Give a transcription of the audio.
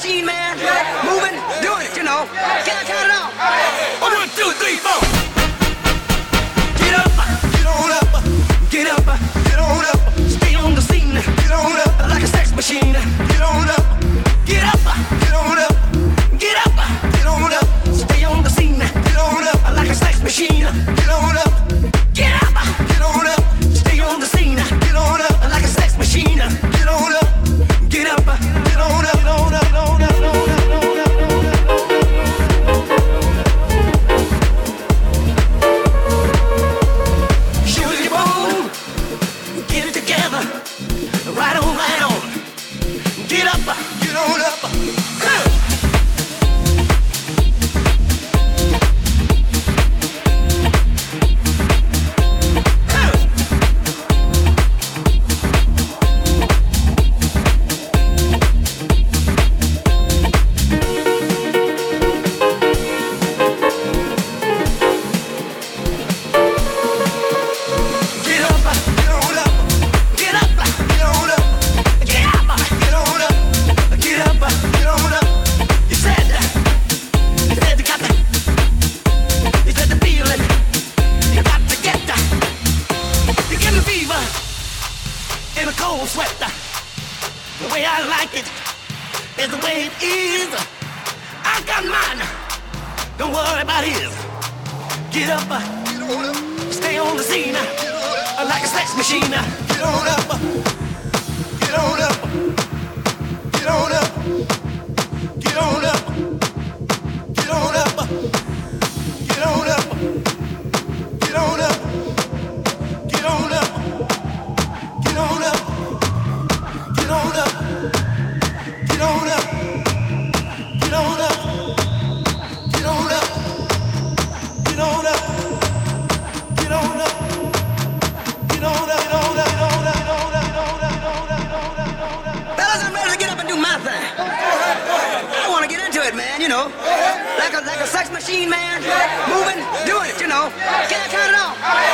machine, man. Moving, doing it, you know. Can I count it off? 1, 2, 3, 4. Get up, get on up, get up, get on up. Stay on the scene, get on up like a sex machine. Get on up, get up, get on up, get up, get on up. Stay on the scene, get on up like a sex machine. Get on up, get up, get on up. Stay on the scene, get on up like a sex machine. Get on up, get up, get on up, get on up, get on up, get on up. Right on, right on. Get up, get on up. Like a sex machine, man. Moving, doing it, you know. Can I count it off?